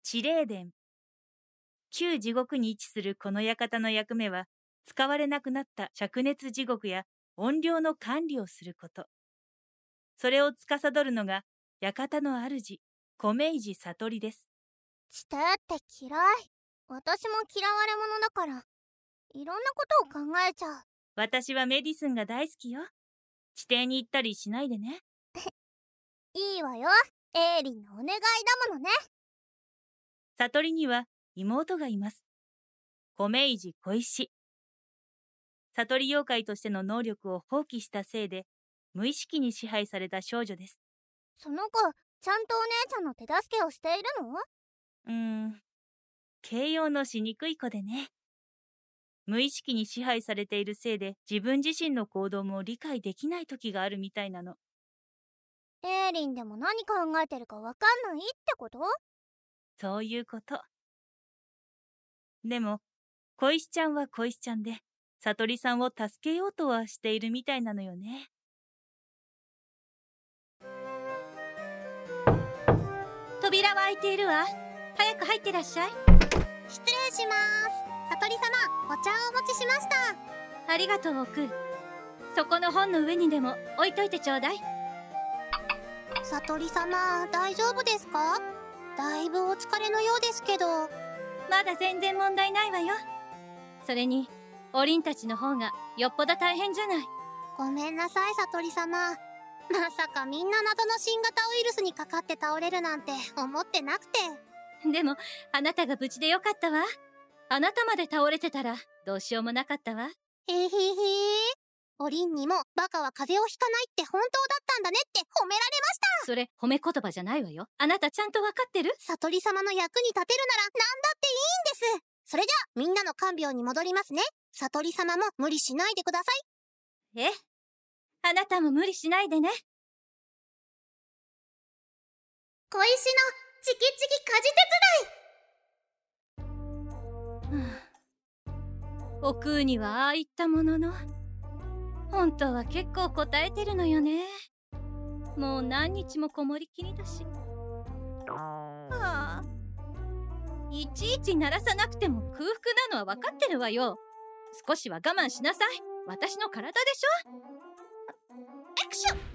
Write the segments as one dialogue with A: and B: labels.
A: 地霊殿。旧地獄に位置するこの館の役目は、使われなくなった灼熱地獄や怨霊の管理をすること。それを司るのが、館の主、米石悟りです。
B: 地底って嫌い。私も嫌われ者だから、いろんなことを考えちゃう。
A: 私はメディスンが大好きよ。地底に行ったりしないでね。
B: いいわよ。エイリンのお願いだものね。
A: 悟りには妹がいます。米石小石。悟り妖怪としての能力を放棄したせいで、無意識に支配された少女です。
B: その子、ちゃんとお姉ちゃんの手助けをしているの？
A: 形容のしにくい子でね。無意識に支配されているせいで自分自身の行動も理解できない時があるみたいなの。
B: エイリンでも何考えてるかわかんないってこと？
A: そういうこと。でも、小石ちゃんは小石ちゃんで、悟りさんを助けようとはしているみたいなのよね。
C: 扉は開いているわ。早く入ってらっしゃい。
B: 失礼します。悟り様、お茶をお持ちしました。
C: ありがとう、奥。そこの本の上にでも置いといてちょうだい。
B: 悟り様、大丈夫ですか？だいぶお疲れのようですけど。
C: まだ全然問題ないわよ。それに、おりんたちの方がよっぽど大変じゃない。
B: ごめんなさい、悟り様。まさかみんな謎の新型ウイルスにかかって倒れるなんて思ってなくて。
C: でも、あなたが無事でよかったわ。あなたまで倒れてたらどうしようもなかったわ。
B: へへへ。おりんにもバカは風邪をひかないって本当だったんだねって褒められました。
C: それ褒め言葉じゃないわよ。あなたちゃんとわかってる？
B: 悟り様の役に立てるなら何だっていいんです。それじゃあみんなの看病に戻りますね。悟り様も無理しないでください。
C: え？あなたも無理しないでね。
B: 小石のチキチキ家事
C: お食うにはああ言ったものの、本当は結構答えてるのよね。もう何日もこもりきりだし。いちいち鳴らさなくても空腹なのは分かってるわよ。少しは我慢しなさい。私の体でしょ。エクション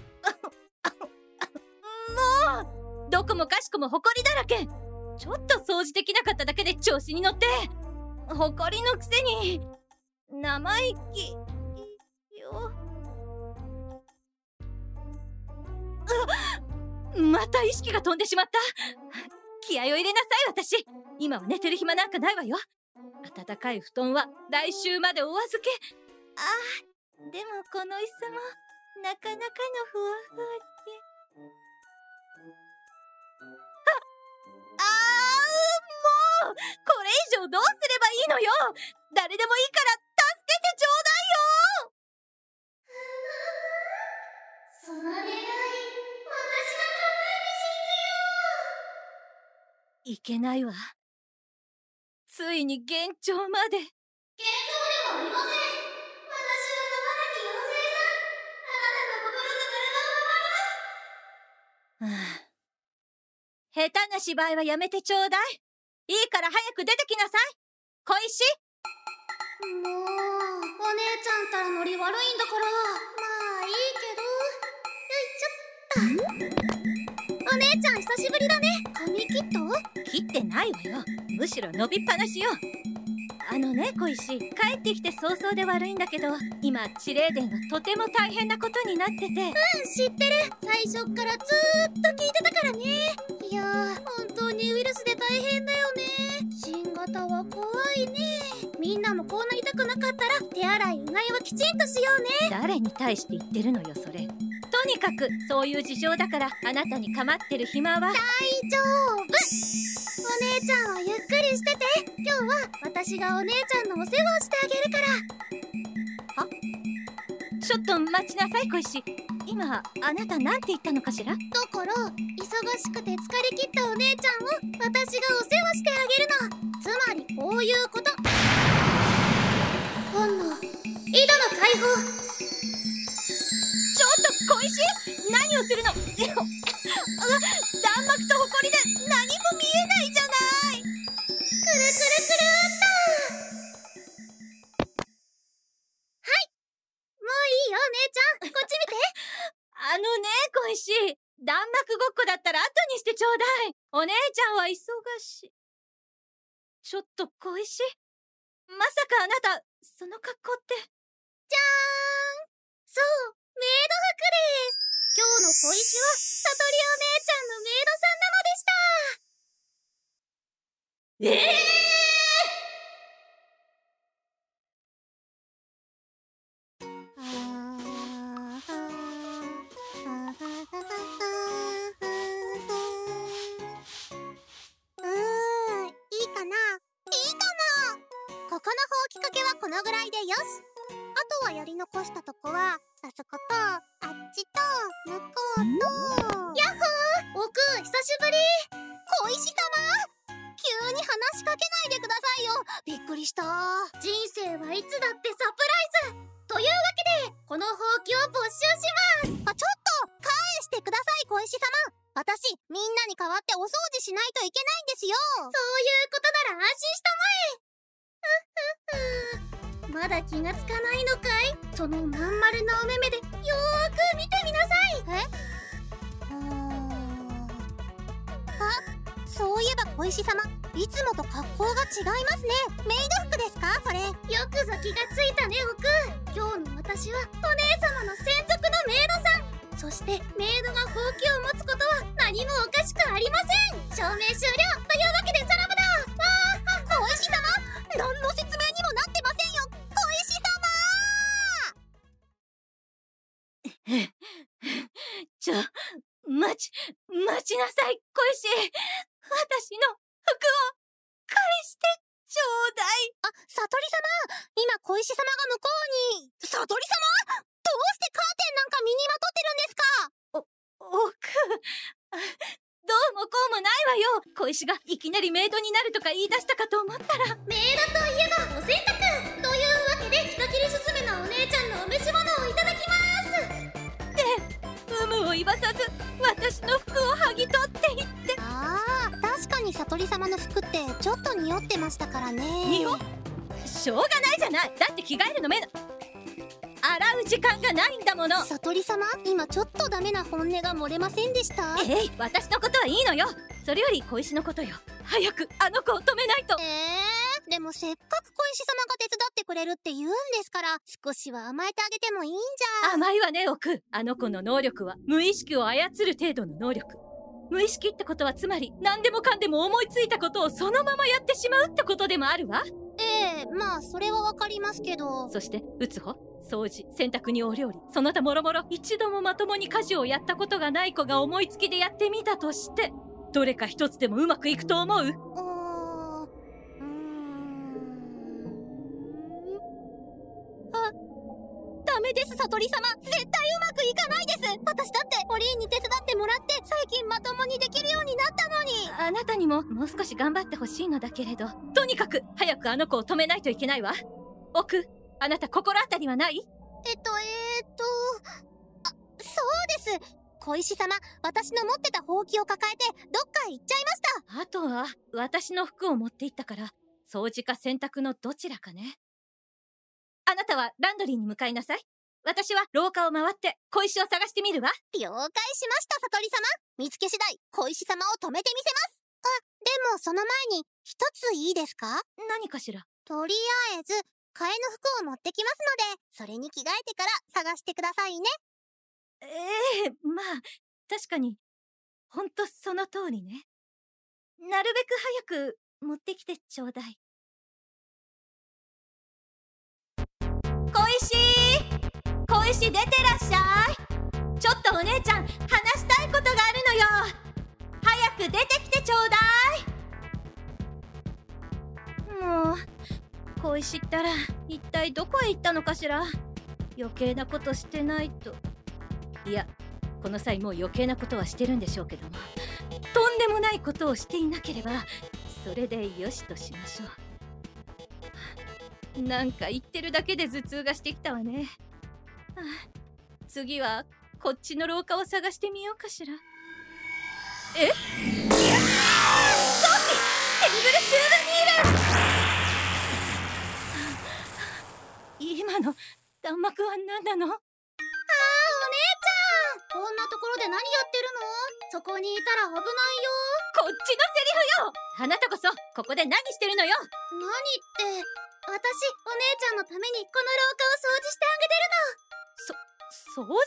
C: もうどこもかしこもホコリだらけ。ちょっと掃除できなかっただけで調子に乗って。ホコリのくせに生意気よ。また意識が飛んでしまった。気合を入れなさい。私今は寝てる暇なんかないわよ。暖かい布団は来週までお預け。でもこの椅子もなかなかのふわふわで。もうこれ以上どうすればいいのよ。誰でもいいから助けてちょうだいよ。
B: その願い、私が叶えて
C: いけないわ。ついに幻聴まで。
B: 幻聴ではありません。私は山崎妖精さん。あなたの心と体を守ります。
C: 下手な芝居はやめてちょうだい。いいから早く出てきなさい。小石。
B: もう、お姉ちゃんったらノリ悪いんだから、まあいいけど。よいしょっと。お姉ちゃん久しぶりだね。髪切った？
C: 切ってないわよ。むしろ伸びっぱなしよ。小石、帰ってきて早々で悪いんだけど、今地霊殿がとても大変なことになってて。
B: 知ってる。最初っからずーっと聞いてたからね。いやー、本当にウイルスで大変だよね。新型は怖いね。みんなもこうなりたくなかったら手洗いうがいはきちんとしようね。
C: 誰に対して言ってるのよそれ。とにかくそういう事情だから、あなたに構ってる暇は。
B: 大丈夫。お姉ちゃんはゆっくりしてて。今日は私がお姉ちゃんのお世話をしてあげるから。
C: ちょっと待ちなさい小石。今あなたなんて言ったのかしら？
B: だから忙しくて疲れ切ったお姉ちゃんを私がお世話してあげるの。つまりこういうこと。本能井戸の解放。
C: ちょっと小石、何をするの？弾幕とホコリで何も見えないじゃない。 にしてちょうだい。お姉ちゃんは忙しい。ちょっと小石、まさかあなたその格好って。
B: じゃーん。そう、メイド服です。今日の小石はサトリお姉ちゃんのメイドさんなのでした。いいかな。ここのほうきかけはこのぐらいでよし。あとはやり残したとこはあそことあっちと向こうと。やっほー、おくん久しぶり。小石様、急に話しかけないでくださいよ。びっくりした。人生はいつだってサプライズというわけで、このほうきを没収します。ちょっと返してください小石様。私みんなに代わってお掃除しないといけないんですよ。そういうことなら安心したまえ。まだ気がつかないのかい。そのまん丸なお目目でよーく見てみなさい。そういえば小石様、いつもと格好が違いますね。メイド服ですかそれ。よくぞ気がついたねおくん。今日の私はお姉様の専属のメイドさん。そしてメイドがほうきを持つことは何もおかしくありません。証明終了というわけでさらばだ。小石様、何の説明にもなってませんよ小石
C: 様。待ちなさい小石。私の服を返してちょうだい。
B: サトリ様、今小石様が向こうに。サトリ様、どうしてカーテンなんか身にまとってるんですか。
C: どうもこうもないわよ。小石がいきなりメイドになるとか言い出したかと思ったら。
B: メイドといえばお洗濯というわけで、人切りすすめのお姉ちゃんのお召し物をいただきます。
C: で、有無を言わさず私の服を剥ぎ取っていって。
B: 確かにサトリ様の服ってちょっと匂ってましたからね。
C: しょうがないじゃない。だって着替えるの洗う時間がないんだもの。
B: サトリ様、今ちょっとダメな本音が漏れませんでした。
C: 私のことはいいのよ。それより小石のことよ。早くあの子を止めないと。
B: でもせっかく小石様が手伝ってくれるって言うんですから、少しは甘えてあげてもいいんじゃ。
C: 甘いわねオク。あの子の能力は無意識を操る程度の能力。無意識ってことはつまり何でもかんでも思いついたことをそのままやってしまうってことでもあるわ。
B: まあそれはわかりますけど。
C: そして打つ方、掃除、洗濯にお料理、その他もろもろ一度もまともに家事をやったことがない子が思いつきでやってみたとして、どれか一つでもうまくいくと思う？
B: ダメですサトリ様、絶対うまくいかないです。私だっておリーに手伝ってもらって最近まともにできるようになったのに。
C: あなたにももう少し頑張ってほしいのだけれど、とにかく早くあの子を止めないといけないわ。オク、あなた心当たりはない？
B: そうです。小石様、私の持ってたほうきを抱えてどっか行っちゃいました。
C: あとは私の服を持って行ったから、掃除か洗濯のどちらかね。あなたはランドリーに向かいなさい。私は廊下を回って小石を探してみるわ。
B: 了解しましたサトリ様。見つけ次第小石様を止めてみせます。でもその前に一ついいですか？
C: 何かしら？
B: とりあえず替えの服を持ってきますので、それに着替えてから探してくださいね。
C: まあ確かにほんとその通りね。なるべく早く持ってきてちょうだい。小石出てらっしゃい。ちょっとお姉ちゃん話したいことがあるのよ。早く出てきてちょうだい。もう小石ったら一体どこへ行ったのかしら。余計なことしてないと。いや、この際もう余計なことはしてるんでしょうけども、とんでもないことをしていなければそれでよしとしましょう。なんか言ってるだけで頭痛がしてきたわね。次はこっちの廊下を探してみようかしら。ソフィー、テンブルスールニール。今の弾幕は何なの？
B: お姉ちゃん、こんなところで何やってるの？ そこにいたら危ないよ。
C: こっちのセリフよ。あなたこそここで何してるのよ。
B: 何って、私、お姉ちゃんのためにこの廊下を掃除してあげてるの。
C: 掃除？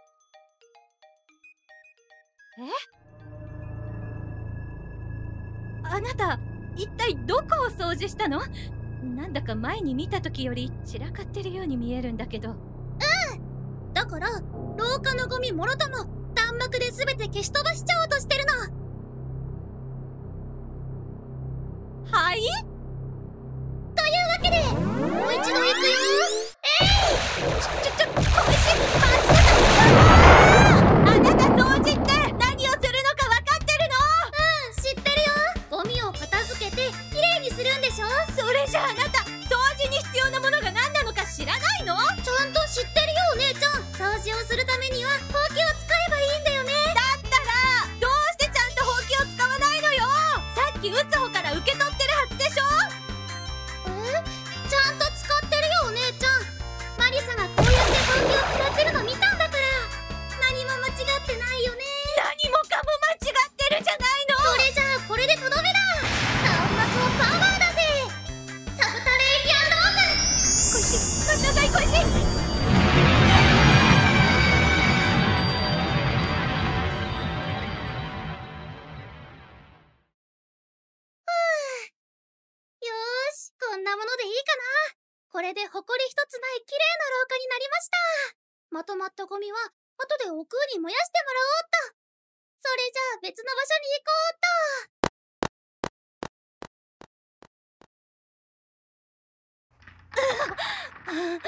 C: あなた一体どこを掃除したの？なんだか前に見た時より散らかってるように見えるんだけど。
B: だから、廊下のゴミもろとも弾幕で全て消し飛ばしちゃおうとしてるの。
C: はい？
B: というわけで、もう一度行くよ。
C: 小石、あなた掃除って何をするのか分かってるの？
B: 知ってるよ。ゴミを片付けてきれいにするんでしょ。
C: それじゃあなた掃除に必要なものが何なのか知らないの？
B: ちゃんと知ってるよ、お姉ちゃん。掃除をするためにはほうきを使えばいいんだよね。
C: だったらどうしてちゃんとほうきを使わないのよ。さっき打つ方から受け取ってるはずでしょ。
B: ちゃんと使ってるよ、お姉ちゃん。マリサがこうやってほうきを使ってるの見たんだから。何も間違ってないよね。
C: 何もかも間違ってるじゃないの。
B: それじゃあこれでとどめだ。弾幕をパワーだぜ。サブタレーリアンドーム。
C: 小石、待ちなさい小石。
B: よーし、こんなものでいいかな。これで埃一つない綺麗な廊下になりました。まとまったゴミは後でお空に燃やしてもらおうっと。それじゃあ別の場所に行こうっと。
C: 危なかった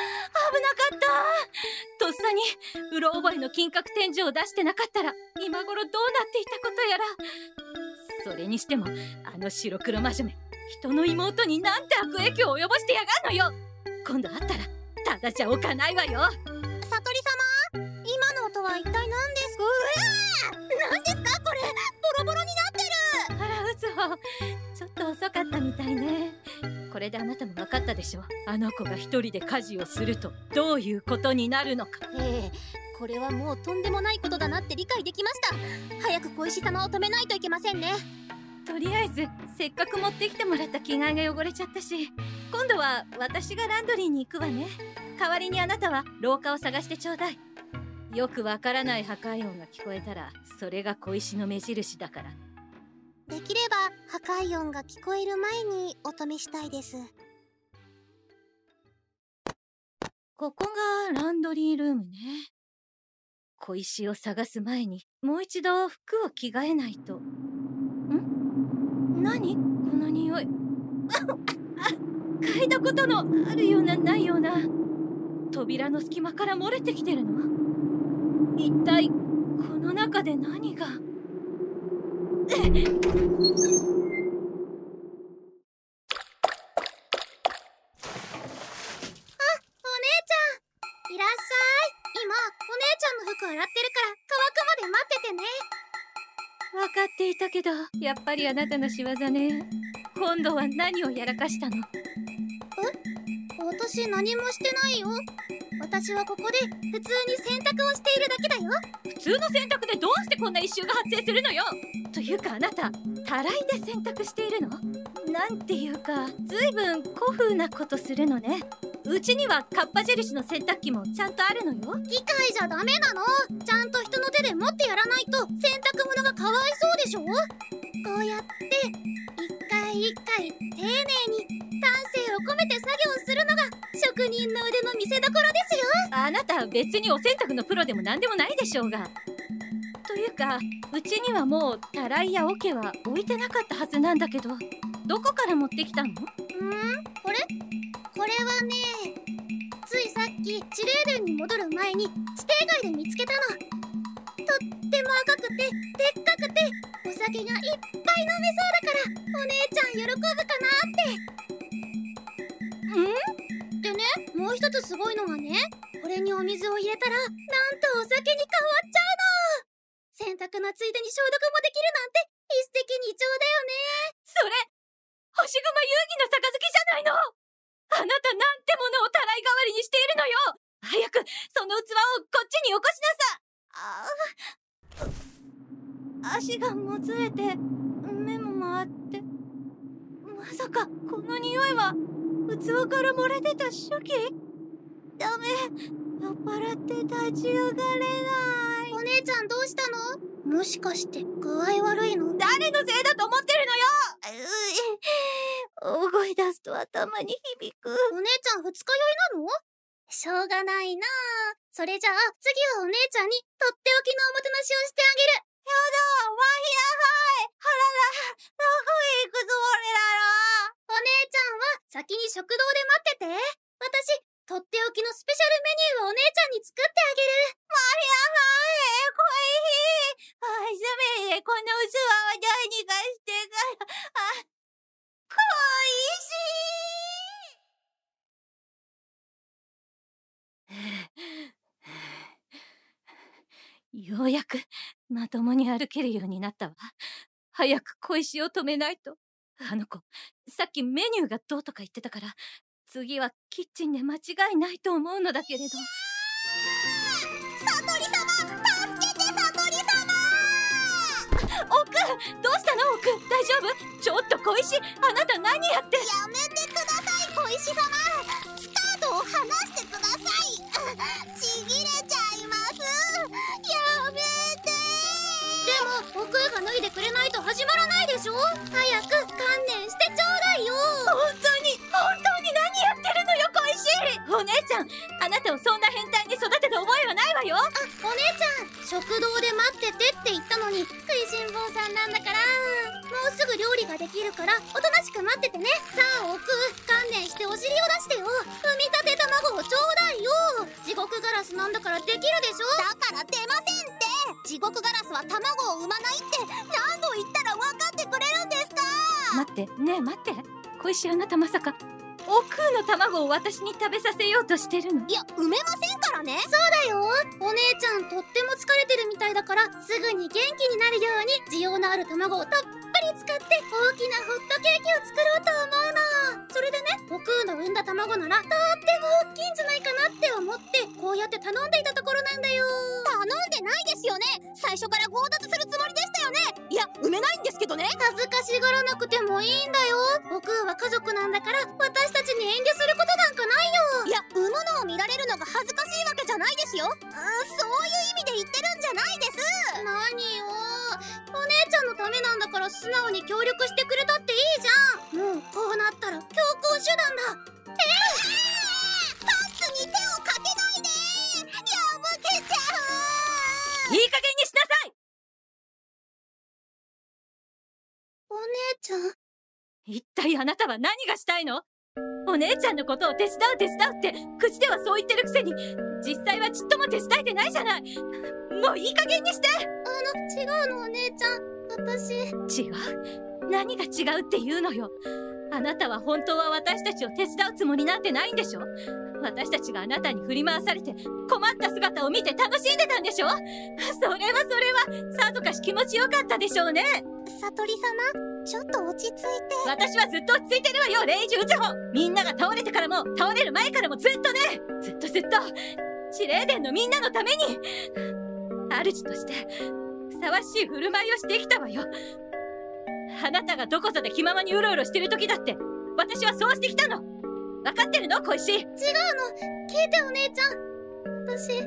C: 。とっさにうろ覚えの金閣天井を出してなかったら今頃どうなっていたことやら。それにしてもあの白黒魔女め、人の妹になんて悪影響を及ぼしてやがんのよ。今度会ったらただじゃおかないわよ。
B: 悟り様、今の音は一体何ですか？何ですかこれ。ボロボロになってる。
C: あら嘘、ちょっと遅かったみたいね。これであなたも分かったでしょ。あの子が一人で家事をするとどういうことになるのか。
B: これはもうとんでもないことだなって理解できました。早く小石様を止めないといけませんね。
C: とりあえずせっかく持ってきてもらった着替えが汚れちゃったし、今度は私がランドリーに行くわね。代わりにあなたは廊下を探してちょうだい。よくわからない破壊音が聞こえたらそれが小石の目印だから。
B: できれば破壊音が聞こえる前にお止めしたいです。
C: ここがランドリールームね。小石を探す前にもう一度服を着替えないと。何この匂い。嗅いだことのあるようなないような。扉の隙間から漏れてきてるの？一体この中で何が。お姉ちゃん、いらっしゃい。今お姉ちゃんの服洗ってるから乾くまで待っててね。分かっていたけど、やっぱりあなたの仕業ね。今度は何をやらかしたの？
B: 私何もしてないよ。私はここで普通に洗濯をしているだけだよ。
C: 普通の洗濯でどうしてこんな異臭が発生するのよ。というかあなた、たらいで洗濯しているの？なんていうか、ずいぶん古風なことするのね。うちにはカッパ印の洗濯機もちゃんとあるのよ。
B: 機械じゃダメなの。ちゃんと人の手で持ってやらないと洗濯物がかわいそうでしょ。こうやって一回一回丁寧に丹精を込めて作業するのが職人の腕の見せ所ですよ。
C: あなた別にお洗濯のプロでも何でもないでしょうが。というか、うちにはもうたらいや桶は置いてなかったはずなんだけど、どこから持ってきたの？
B: これはね、ついさっき地霊殿に戻る前に地底街で見つけたの。とっても赤くてでっかくてお酒がいっぱい飲めそうだからお姉ちゃん喜ぶかなって。でね、もう一つすごいのがね、これにお水を入れたらなんとお酒に変わっちゃうの。洗濯のついでに消毒もできるなんて一石二鳥だよね。
C: それ星熊遊戯の杯じゃないの。あなたなんてものをたらい代わりにしているのよ。早くその器をこっちによこしなさ。 足がもつれて目も回って、まさかこの匂いは器から漏れ出た手記？ダメ、酔っ払って立ち上がれない。
B: お姉ちゃんどうしたの？もしかして具合悪いの？
C: 誰のせいだと思ってるのよ。大声出すと頭に響く。
B: お姉ちゃん二日酔いなの？しょうがないなあ。それじゃあ次はお姉ちゃんにとっておきのおもてなしをしてあげる。
C: やだ、ワイヤーはい。はらら、どこへ行くつもりだろう。
B: お姉ちゃんは先に食堂で待ってて。私、とっておきのスペシャルメニューをお姉ちゃんに作ってあげる。
C: ワイヤーはい、恋しい。せめてこの器をどうにかしてから、恋しい。ようやくまともに歩けるようになったわ。早く小石を止めないと。あの子、さっきメニューがどうとか言ってたから、次はキッチンで間違いないと思うのだけれど。
B: サトリ様、助けてサトリ様。
C: オク、どうしたのオク、大丈夫？ちょっと小石、あなた何やって。
B: やめてください、小石様。スカートを離してください。ちぎれちゃいます。やめて。でも、僕が脱いでくれないと始まらないでしょ。早く観念してちょうだいよ。
C: 本当に何やってるのよ小石。お姉ちゃん、あなたをそんな変態に育てた覚えはないわよ。
B: お姉ちゃん、食堂で待っててって言ったのに食いしん坊さんなんだから。もうすぐ料理ができるからおとなしく待っててね。さあ奥、観念してお尻を出してよ。産みたて卵をちょうだいよ。地獄ガラスなんだからできるでしょ。だから出ませんって。地獄ガラスは卵を産まないって何度言ったら分かってくれるんですか。
C: 待って、ねえ待って、小石、あなたまさかオクの卵を私に食べさせようとしてるの？
B: いや、産めませんからね。そうだよ。お姉ちゃんとっても疲れてるみたいだから、すぐに元気になるように需要のある卵をたっぷり使って大きなホットケーキを作ろうと思うの。それでね、僕の産んだ卵ならとっても大きいんじゃないかなって思ってこうやって頼んでいたところなんだよ。頼んでないですよね。最初から強奪するつもりでしたよね。いや、産めないんですけどね。恥ずかしがらなくてもいいんだよ。僕は家族なんだから私たちに遠慮することなんかないよ。いや、産むのを見られるのが恥ずかしいわけじゃないですよ。そういう意味で言ってるんじゃないです。何よ、お姉ちゃんのためなんだから素直に協力してくれたっていいじゃん。もうこうなったら強行手段だ。パンツに手をかけないで。破けちゃう。
C: いい加減にしなさい。
B: お姉ちゃん、
C: 一体あなたは何がしたいの？お姉ちゃんのことを手伝うって口ではそう言ってるくせに、実際はちっとも手伝えてないじゃない。もういい加減にして。
B: 違うのお姉ちゃん、私。
C: 違う？何が違うって言うのよ。あなたは本当は私たちを手伝うつもりなんてないんでしょ。私たちがあなたに振り回されて困った姿を見て楽しんでたんでしょ。それはさぞかし気持ちよかったでしょうね。
B: サトリ様、ちょっと落ち着いて。
C: 私はずっと落ち着いてるわよ、レイジウチョホ。みんなが倒れてからも倒れる前からもずっとね、ずっとシレーデンのみんなのために主としてふさわしい振る舞いをしてきたわよ。あなたがどこぞで気ままにうろうろしてる時だって私はそうしてきたの。分かってるの小石？違うの、
B: 聞いてお姉ちゃん。私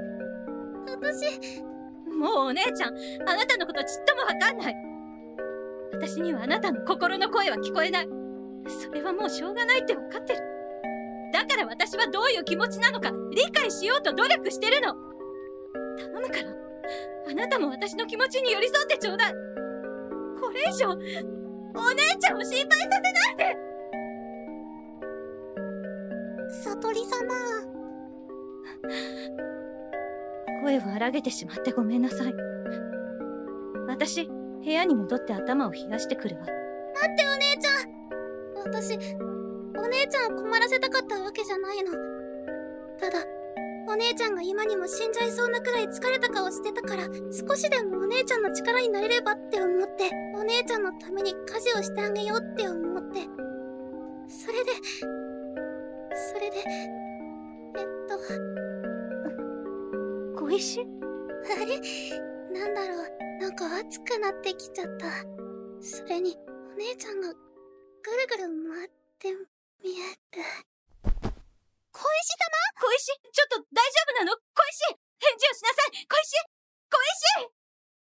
C: もうお姉ちゃん、あなたのことちっとも分かんない。私にはあなたの心の声は聞こえない。それはもうしょうがないって分かってる。だから私はどういう気持ちなのか理解しようと努力してるの。頼むから、あなたも私の気持ちに寄り添ってちょうだい。これ以上お姉ちゃんを心配させないで。
B: サトリ様、
C: 声を荒げてしまってごめんなさい。私、部屋に戻って頭を冷やしてくるわ。
B: 待ってお姉ちゃん。私、お姉ちゃんを困らせたかったわけじゃないの。ただ、お姉ちゃんが今にも死んじゃいそうなくらい疲れた顔してたから、少しでもお姉ちゃんの力になれればって思って、お姉ちゃんのために家事をしてあげようって思って。それで、
C: 小石？
B: あれ？ なんだろう、なんか熱くなってきちゃった。それに、お姉ちゃんがぐるぐる回って見える。小石様？
C: 小石、ちょっと大丈夫なの？小石、返事をしなさい！小石！小石！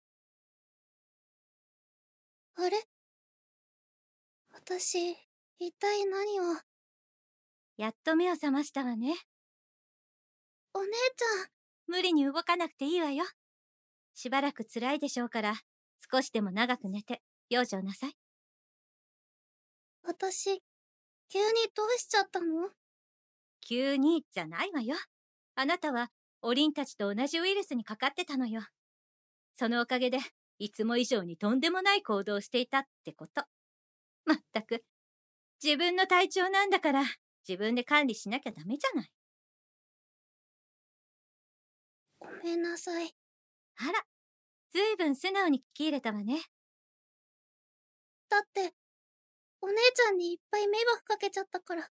B: あれ？私、一体何を。
C: やっと目を覚ましたわね。
B: お姉ちゃん。
C: 無理に動かなくていいわよ。しばらく辛いでしょうから、少しでも長く寝て養生なさい。
B: 私、急にどうしちゃったの？
C: 急にじゃないわよ。あなたはおりんたちと同じウイルスにかかってたのよ。そのおかげでいつも以上にとんでもない行動をしていたってこと。まったく、自分の体調なんだから自分で管理しなきゃダメじゃない。
B: ごめんなさい。
C: あら、ずいぶん素直に聞き入れたわね。
B: だって、お姉ちゃんにいっぱい迷惑かけちゃったから。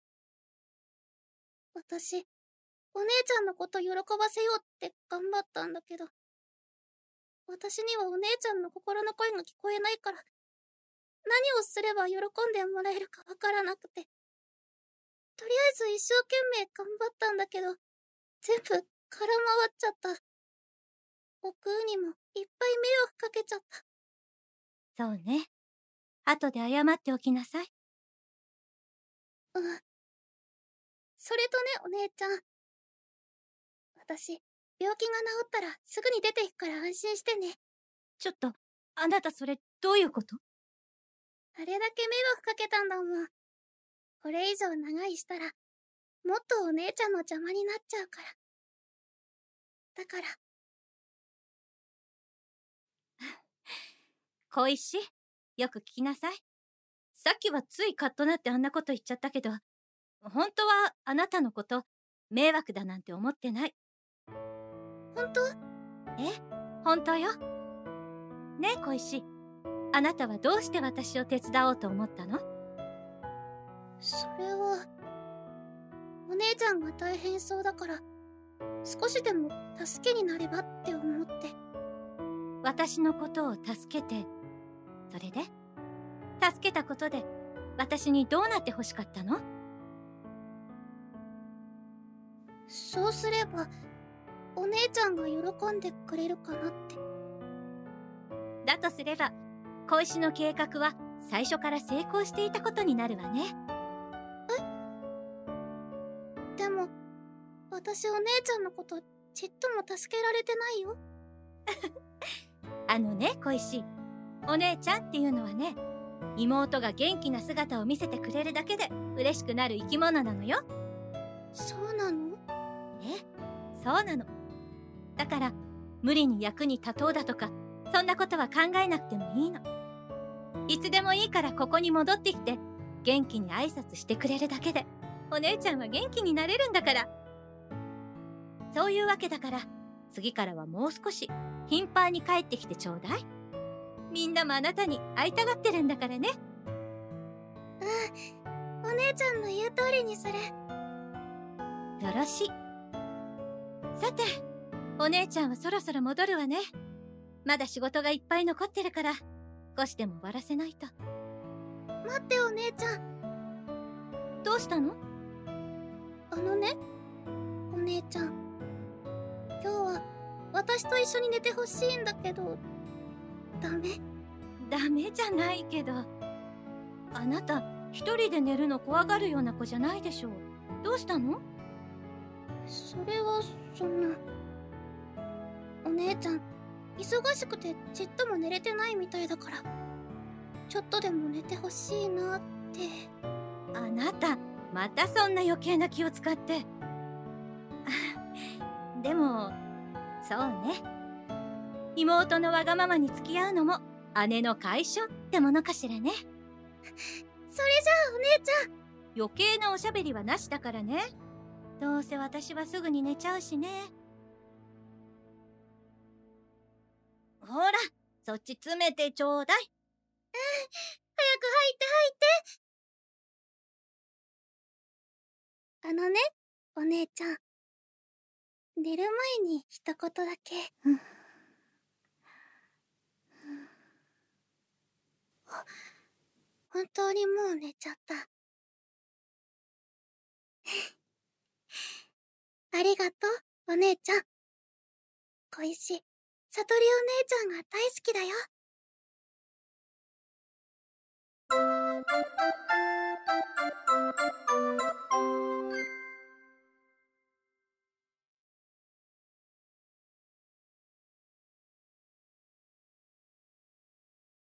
B: 私、お姉ちゃんのこと喜ばせようって頑張ったんだけど、私にはお姉ちゃんの心の声が聞こえないから、何をすれば喜んでもらえるかわからなくて。とりあえず一生懸命頑張ったんだけど、全部空回っちゃった。おくうにもいっぱい迷惑かけちゃった。
C: そうね。後で謝っておきなさい。
B: うん。それとね、お姉ちゃん。私、病気が治ったらすぐに出て行くから安心してね。
C: ちょっと、あなたそれどういうこと？
B: あれだけ迷惑かけたんだもん。これ以上長居したら、もっとお姉ちゃんの邪魔になっちゃうから。だから。
C: 小石、よく聞きなさい。さっきはついカッとなってあんなこと言っちゃったけど、本当はあなたのこと迷惑だなんて思ってない。
B: 本当？
C: 本当よ。ねえ小石、あなたはどうして私を手伝おうと思ったの？
B: それは、お姉ちゃんが大変そうだから、少しでも助けになればって思って。
C: 私のことを助けて、それで助けたことで私にどうなって欲しかったの？
B: そうすれば、お姉ちゃんが喜んでくれるかなって。
C: だとすれば、小石の計画は最初から成功していたことになるわね。
B: でも、私お姉ちゃんのことちっとも助けられてないよ。
C: あのね小石、お姉ちゃんっていうのはね、妹が元気な姿を見せてくれるだけで嬉しくなる生き物なのよ。
B: そうなの？
C: そうなの。だから無理に役に立とうだとかそんなことは考えなくてもいいの。いつでもいいからここに戻ってきて元気に挨拶してくれるだけでお姉ちゃんは元気になれるんだから。そういうわけだから、次からはもう少し頻繁に帰ってきてちょうだい。みんなもあなたに会いたがってるんだからね。
B: お姉ちゃんの言う通りにする。
C: よろしい。さて、お姉ちゃんはそろそろ戻るわね。まだ仕事がいっぱい残ってるから少しでも終わらせないと。
B: 待ってお姉ちゃん。
C: どうしたの？
B: あのね、お姉ちゃん。今日は私と一緒に寝てほしいんだけど、ダメ？
C: ダメじゃないけど、あなた一人で寝るの怖がるような子じゃないでしょう。どうしたの？
B: それはお姉ちゃん忙しくてちっとも寝れてないみたいだから、ちょっとでも寝てほしいなって。
C: あなたまたそんな余計な気を使って。でもそうね、妹のわがままに付き合うのも姉の解消ってものかしらね。
B: それじゃあお姉ちゃん、
C: 余計なおしゃべりはなしだからね。どうせ私はすぐに寝ちゃうしね。ほら、そっち詰めてちょうだい。
B: 早く入って入って。あのね、お姉ちゃん。寝る前に一言だけ。 本当にもう寝ちゃった。ありがとう、お姉ちゃん。小石、さとりお姉ちゃんが大好きだよ。